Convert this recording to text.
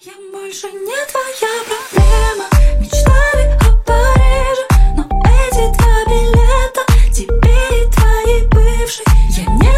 Я больше не твоя проблема. Мечтали о Париже, но эти два билета тебе и твоей бывшей. Я не